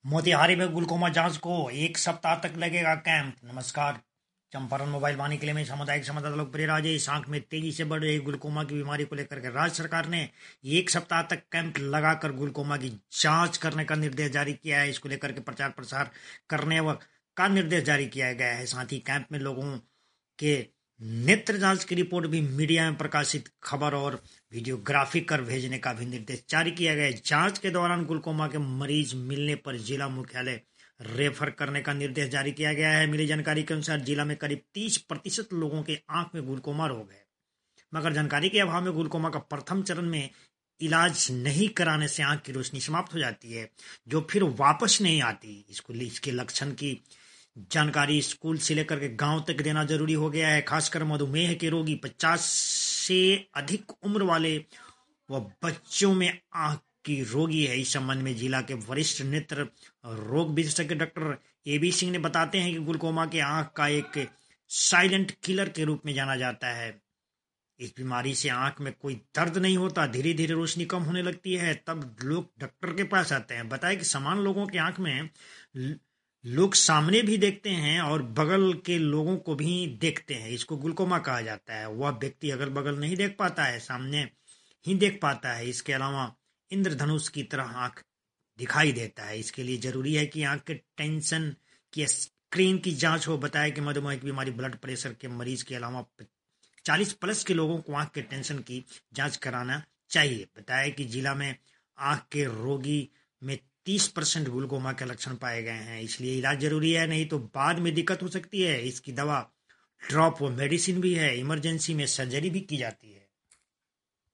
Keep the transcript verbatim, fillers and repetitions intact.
मोतिहारी में ग्लूकोमा जांच को एक सप्ताह तक लगेगा कैंप। नमस्कार, चंपारण मोबाइल वाणी किले में सामुदायिक संवाददाता लोकप्रिय राजेश। आंख में तेजी से बढ़ रही ग्लूकोमा की बीमारी को लेकर के राज्य सरकार ने एक सप्ताह तक कैंप लगाकर ग्लूकोमा की जांच करने का निर्देश जारी किया है। इसको लेकर के प्रचार प्रसार करने व का निर्देश जारी किया गया है। साथ ही कैंप में लोगों के नेत्र जांच की रिपोर्ट भी मीडिया में प्रकाशित खबर और वीडियोग्राफी कर भेजने का भी निर्देश जारी किया गया है। जांच के दौरान ग्लूकोमा के मरीज मिलने पर जिला मुख्यालय रेफर करने का निर्देश जारी किया गया है। मिली जानकारी के अनुसार जिला में करीब तीस प्रतिशत लोगों के आंख में ग्लूकोमा रोग है, मगर जानकारी के अभाव में ग्लूकोमा का प्रथम चरण में इलाज नहीं कराने से आंख की रोशनी समाप्त हो जाती है, जो फिर वापस नहीं आती। इसको इसके लक्षण की जानकारी स्कूल से लेकर के गांव तक देना जरूरी हो गया है। खासकर मधुमेह के रोगी, पचास से अधिक उम्र वाले व बच्चों में आंख की रोगी है। इस संबंध में जिला के वरिष्ठ नेत्र रोग विशेषज्ञ डॉक्टर ए बी सिंह ने बताते हैं कि ग्लूकोमा के आंख का एक साइलेंट किलर के रूप में जाना जाता है। इस बीमारी से आंख में कोई दर्द नहीं होता, धीरे धीरे रोशनी कम होने लगती है, तब लोग डॉक्टर के पास आते हैं। बताया कि समान लोगों की आंख में लोग सामने भी देखते हैं और बगल के लोगों को भी देखते हैं। इसको ग्लूकोमा कहा जाता है। वह व्यक्ति अगल बगल नहीं देख पाता है, सामने ही देख पाता है। इसके अलावा इंद्रधनुष की तरह आंख दिखाई देता है। इसके लिए जरूरी है कि आंख के टेंशन की स्क्रीन की जांच हो। बताया कि मधुमेह की बीमारी, ब्लड प्रेशर के मरीज के अलावा चालीस प्लस के लोगों को आंख के टेंशन की जांच कराना चाहिए। बताया कि जिला में आंख के रोगी में तीस परसेंट ग्लूकोमा के लक्षण पाए गए हैं, इसलिए इलाज जरूरी है, नहीं तो बाद में दिक्कत हो सकती है। इसकी दवा ड्रॉप व मेडिसिन भी है। इमरजेंसी में सर्जरी भी की जाती है।